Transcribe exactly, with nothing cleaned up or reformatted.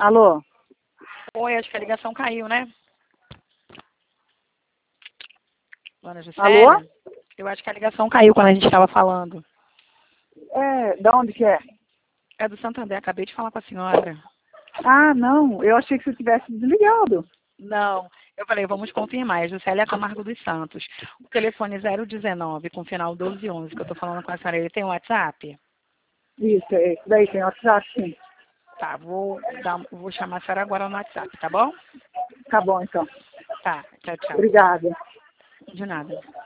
Alô? Oi, acho que a ligação caiu, né? Dona Alô? Juscelia? Eu acho que a ligação caiu quando a gente estava falando. É, da onde que é? É do Santander, acabei de falar com a senhora. Ah, não, eu achei que você tivesse desligado. Não, eu falei, vamos confirmar, é Juscelia Camargo dos Santos. O telefone zero dezenove, com final doze onze, que eu tô falando com a senhora, ele tem um WhatsApp? Isso, é isso daí, tem WhatsApp, sim. Tá, vou, dar, vou chamar a senhora agora no WhatsApp, tá bom? Tá bom, então. Tá, tchau, tchau. Obrigada. De nada.